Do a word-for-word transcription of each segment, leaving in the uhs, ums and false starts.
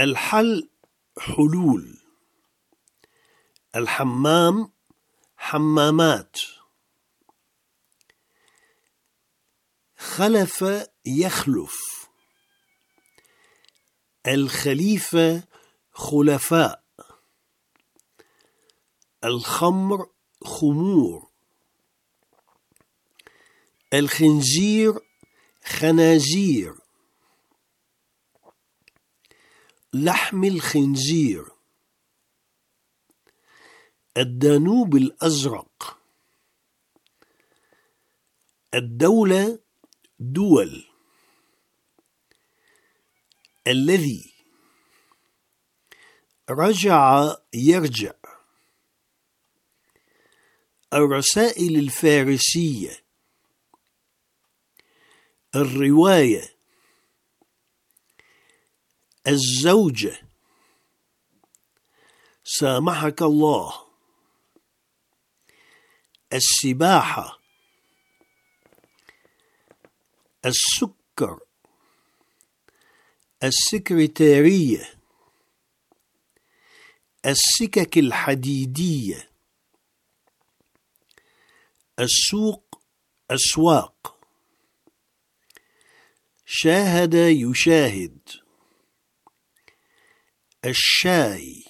الحل حلول، الحمام حمامات، خلف يخلف، الخليفة خلفاء، الخمر خمور، الخنزير خنازير، لحم الخنزير، الدانوب الأزرق، الدولة دول، الذي رجع يرجع، الرسائل الفارسية، الرواية، الزوجة، سامحك الله، السباحة، السكر، السكرتارية، السكك الحديدية، السوق أسواق، شاهد يشاهد، الشاي،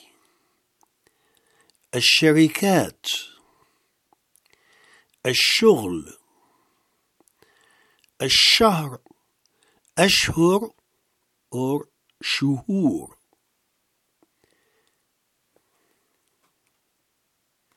الشركات، الشغل، الشهر أشهر أو شهور،